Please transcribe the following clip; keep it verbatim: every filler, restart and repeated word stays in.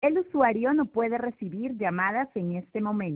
El usuario no puede recibir llamadas en este momento.